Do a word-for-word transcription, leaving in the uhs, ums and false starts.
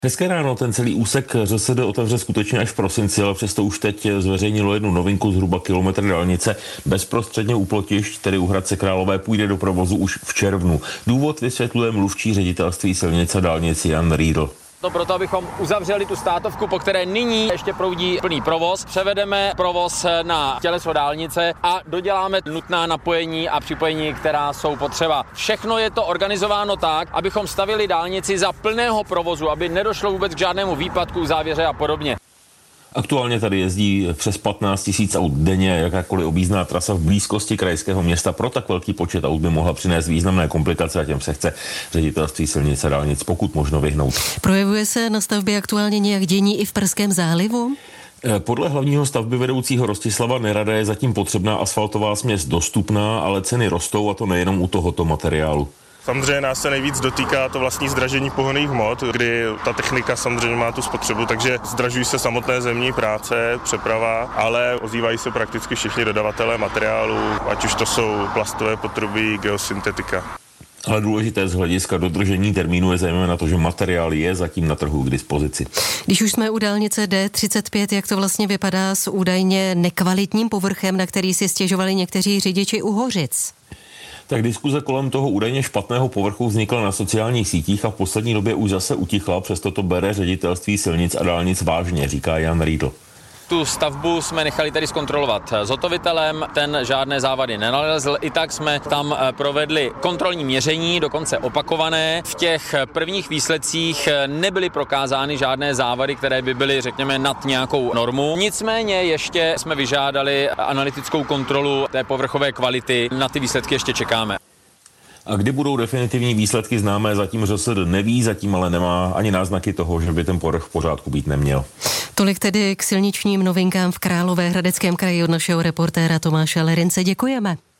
Hezké ráno, ten celý úsek ŘSD otevře skutečně až v prosinci, ale přesto už teď zveřejnilo jednu novinku, zhruba kilometr dálnice bezprostředně u Plotišť, tedy u Hradce Králové, půjde do provozu už v červnu. Důvod vysvětluje mluvčí ředitelství silnic a dálnic Jan Riedl. To proto, abychom uzavřeli tu státovku, po které nyní ještě proudí plný provoz. Převedeme provoz na těleso dálnice a doděláme nutná napojení a připojení, která jsou potřeba. Všechno je to organizováno tak, abychom stavili dálnici za plného provozu, aby nedošlo vůbec k žádnému výpadku, závěře a podobně. Aktuálně tady jezdí přes patnáct tisíc aut denně, jakákoliv objízdná trasa v blízkosti krajského města pro tak velký počet aut by mohla přinést významné komplikace a těm se chce ředitelství silnic a dálnic pokud možno vyhnout. Projevuje se na stavbě aktuálně nějak dění i v Pražském zálivu? Podle hlavního stavby vedoucího Rostislava Nerada je zatím potřebná asfaltová směs dostupná, ale ceny rostou, a to nejenom u tohoto materiálu. Samozřejmě nás se nejvíc dotýká to vlastní zdražení pohonných hmot, kdy ta technika samozřejmě má tu spotřebu, takže zdražují se samotné zemní práce, přeprava, ale ozývají se prakticky všichni dodavatelé materiálů, ať už to jsou plastové potrubí, geosyntetika. Ale důležité z hlediska dodržení termínu je zejména to, že materiál je zatím na trhu k dispozici. Když už jsme u dálnice D třicet pět, jak to vlastně vypadá s údajně nekvalitním povrchem, na který si stěžovali někteří řidiči u Hořic? Tak diskuze kolem toho údajně špatného povrchu vznikla na sociálních sítích a v poslední době už zase utichla, přesto to bere ředitelství silnic a dálnic vážně, říká Jan Riedl. Tu stavbu jsme nechali tady zkontrolovat zhotovitelem, ten žádné závady nenalezl, i tak jsme tam provedli kontrolní měření, dokonce opakované. V těch prvních výsledcích nebyly prokázány žádné závady, které by byly, řekněme, nad nějakou normu. Nicméně ještě jsme vyžádali analytickou kontrolu té povrchové kvality, na ty výsledky ještě čekáme. A kdy budou definitivní výsledky známé, zatím ŘSD neví, zatím ale nemá ani náznaky toho, že by ten povrch v pořádku být neměl. Tolik tedy k silničním novinkám v Královéhradeckém kraji od našeho reportéra Tomáše Lerince. Děkujeme.